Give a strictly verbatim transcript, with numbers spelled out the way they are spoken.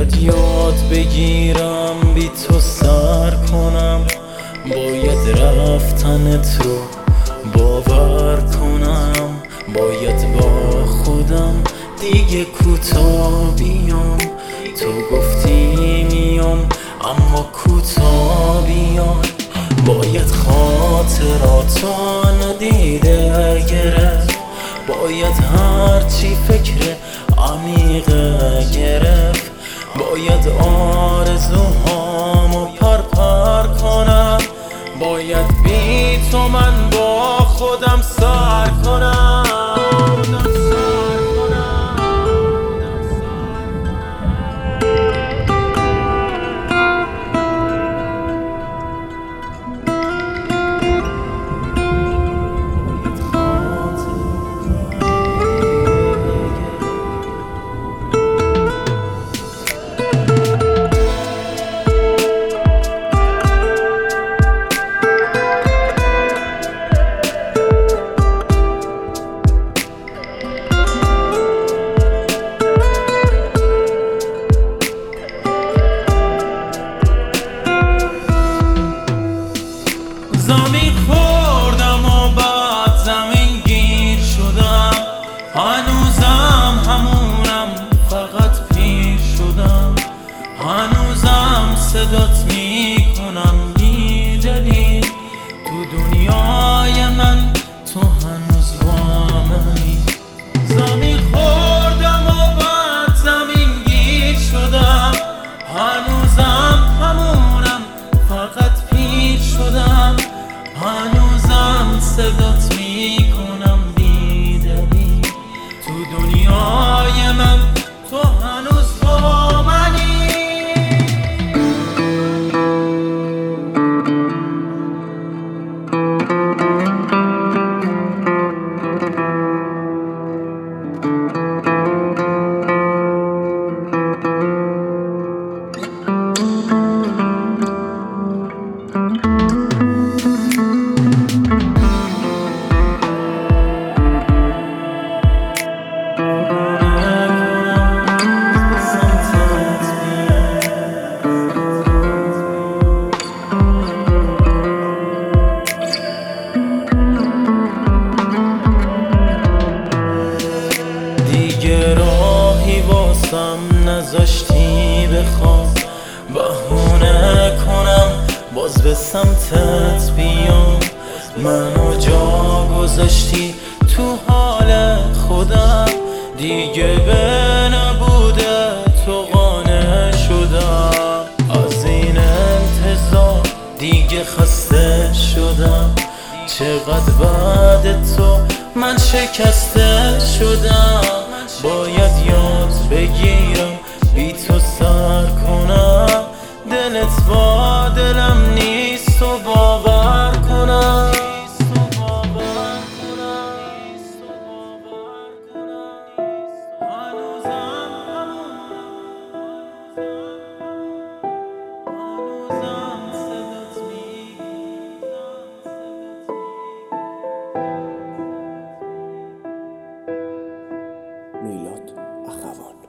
باید یاد بگیرم بی تو سر کنم، باید رفتنت رو باور کنم، باید با خودم دیگه کوتاه بیام. تو گفتی میام اما کوتاه بیام، باید خاطراتو ندیده گرفت، باید هرچی فکر عمیقه گرفت، باید آرزوهامو پر پر کنم، باید بی تو من با خودم سر کنم. زمین خوردم و بعد زمین گیر شدم، هنوزم همونم فقط پیر شدم، هنوزم صدات میکنم بی دلیل، تو دنیای من تو هنوز با منی. زمین خوردم و بعد زمین گیر شدم، هنوزم همونم فقط پیر شدم، هنوزم صدات میکنم بی دلیل، تو دنیای من تو هنوز با منی. دیگه راهی واسم نذاشتی بخوام، بهونه کنم باز به سمتت بیام، منو جا گذاشتی تو حال خودم، دیگه به نبوده تو قانع شدم، از این انتظار دیگه خسته شدم، چقدر بعد تو من شکسته شدم، باید یاد بگیرم بی تو سر کنم، دلت با دلم نیست و باور کنم. میلاد اخوان.